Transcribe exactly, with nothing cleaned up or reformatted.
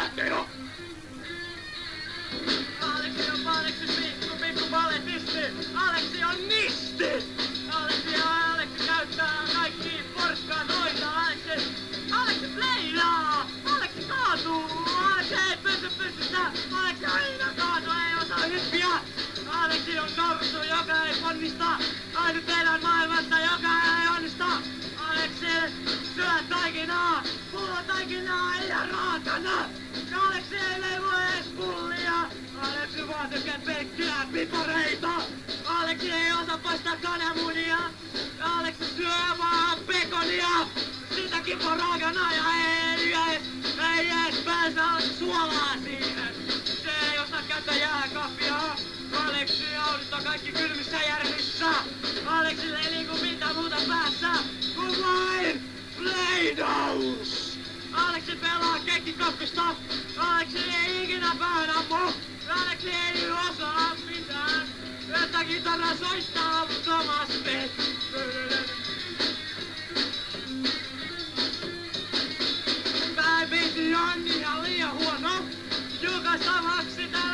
lähtee jo! Aleksi on Aleksi pikku pikku baletisti! Aleksi on nisti! Aleksi ja Aleksi käyttää kaikki porkkanoita! Aleksi... Aleksi pleilaa! Aleksi kaatuu! Aleksi ei pysy pystyssä! Aleksi aina kaatuu, ei osaa hyppiä! Aleksi on norsu, joka ei ponnista! Ainut elän maailmassa, joka ei onnistu! Aleksi syö taikinaa! Pullo taikinaa ihan raakana! Aleksi ei leivo ees pullia! Aleksi vaan tykkää pelkkiä pipareita! Aleksi ei osaa paistaa kananmunia! Aleksi syö vaan pekonia! Sitäkin on raakana ja ei ees, ei ees pääse suolaa siihen! Se ei osaa käyttää jääkaapia! Aleksi audittaa kaikki kylmissä järvissä! Aleksille ei liiku mitään muuta päässä kuin vain pleidaus! Aleksi pelaa kekkikakkosta! Aleksi ei ikinä päähän ammu! Aleksi ei osaa mitään! Että kitara soittaa avuttomasti! Päivitti on ihan liian huono! Julkaistavaksi täällä